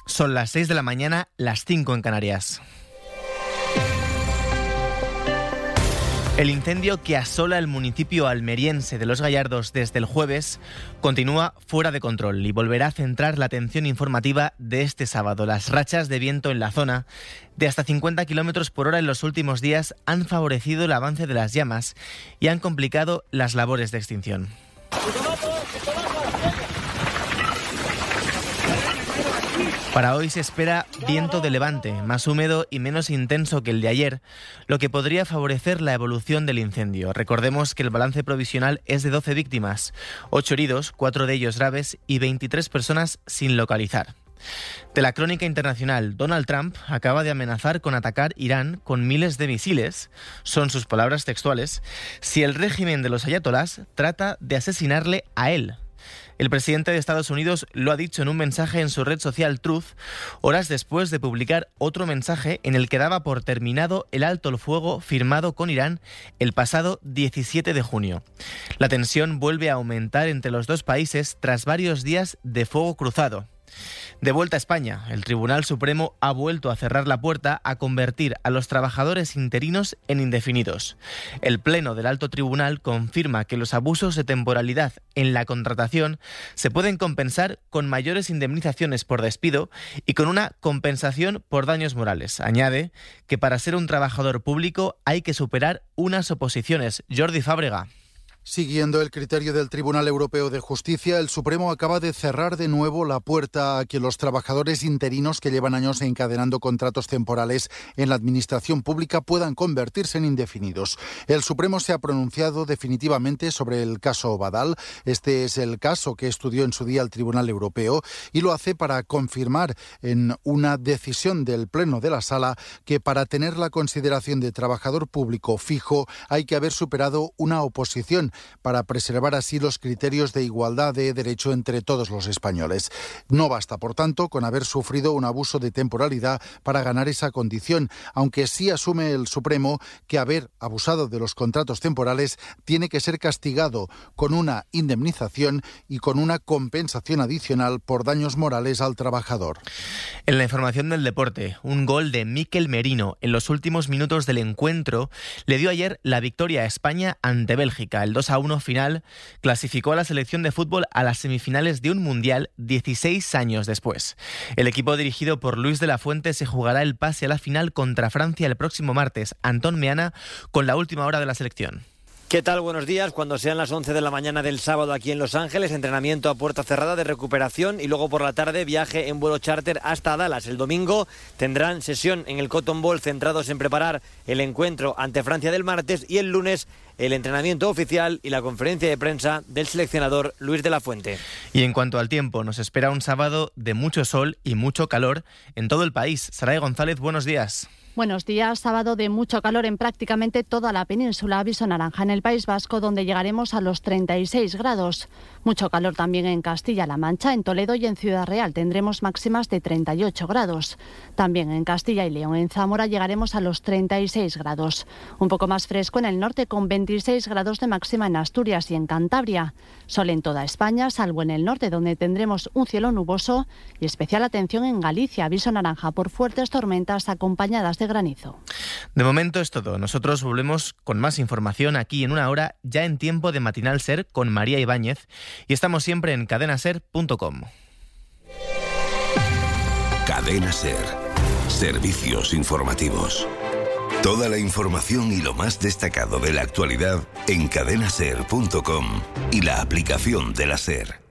Son las 6 de la mañana, las 5 en Canarias. El incendio que asola el municipio almeriense de Los Gallardos desde el jueves continúa fuera de control y volverá a centrar la atención informativa de este sábado. Las rachas de viento en la zona de hasta 50 km por hora en los últimos días han favorecido el avance de las llamas y han complicado las labores de extinción. Para hoy se espera viento de levante, más húmedo y menos intenso que el de ayer, lo que podría favorecer la evolución del incendio. Recordemos que el balance provisional es de 12 víctimas, 8 heridos, 4 de ellos graves y 23 personas sin localizar. De la crónica internacional, Donald Trump acaba de amenazar con atacar Irán con miles de misiles, son sus palabras textuales, si el régimen de los ayatolás trata de asesinarle a él. El presidente de Estados Unidos lo ha dicho en un mensaje en su red social Truth, horas después de publicar otro mensaje en el que daba por terminado el alto el fuego firmado con Irán el pasado 17 de junio. La tensión vuelve a aumentar entre los dos países tras varios días de fuego cruzado. De vuelta a España, el Tribunal Supremo ha vuelto a cerrar la puerta a convertir a los trabajadores interinos en indefinidos. El Pleno del Alto Tribunal confirma que los abusos de temporalidad en la contratación se pueden compensar con mayores indemnizaciones por despido y con una compensación por daños morales. Añade que para ser un trabajador público hay que superar unas oposiciones. Jordi Fábrega. Siguiendo el criterio del Tribunal Europeo de Justicia, el Supremo acaba de cerrar de nuevo la puerta a que los trabajadores interinos que llevan años encadenando contratos temporales en la administración pública puedan convertirse en indefinidos. El Supremo se ha pronunciado definitivamente sobre el caso Badal. Este es el caso que estudió en su día el Tribunal Europeo y lo hace para confirmar en una decisión del Pleno de la Sala que para tener la consideración de trabajador público fijo hay que haber superado una oposición para preservar así los criterios de igualdad de derecho entre todos los españoles. No basta, por tanto, con haber sufrido un abuso de temporalidad para ganar esa condición, aunque sí asume el Supremo que haber abusado de los contratos temporales tiene que ser castigado con una indemnización y con una compensación adicional por daños morales al trabajador. En la información del deporte, un gol de Mikel Merino en los últimos minutos del encuentro le dio ayer la victoria a España ante Bélgica. El 2-1 final clasificó a la selección de fútbol a las semifinales de un mundial 16 años después. El equipo dirigido por Luis de la Fuente se jugará el pase a la final contra Francia el próximo martes. Antón Meana con la última hora de la selección. ¿Qué tal? Buenos días. Cuando sean las 11 de la mañana del sábado aquí en Los Ángeles, entrenamiento a puerta cerrada de recuperación y luego por la tarde viaje en vuelo charter hasta Dallas. El domingo tendrán sesión en el Cotton Bowl centrados en preparar el encuentro ante Francia del martes y el lunes el entrenamiento oficial y la conferencia de prensa del seleccionador Luis de la Fuente. Y en cuanto al tiempo, nos espera un sábado de mucho sol y mucho calor en todo el país. Saray González, buenos días. Buenos días. Sábado de mucho calor en prácticamente toda la península. Aviso naranja en el País Vasco, donde llegaremos a los 36 grados. Mucho calor también en Castilla-La Mancha, en Toledo y en Ciudad Real. Tendremos máximas de 38 grados. También en Castilla y León, en Zamora, llegaremos a los 36 grados. Un poco más fresco en el norte, con 26 grados de máxima en Asturias y en Cantabria. Sol en toda España, salvo en el norte, donde tendremos un cielo nuboso y especial atención en Galicia. Aviso naranja por fuertes tormentas acompañadas de granizo. De momento es todo. Nosotros volvemos con más información aquí en una hora, ya en tiempo de Matinal Ser con María Ibáñez, y estamos siempre en cadenaser.com. Cadena Ser. Servicios informativos. Toda la información y lo más destacado de la actualidad en cadenaser.com y la aplicación de la Ser.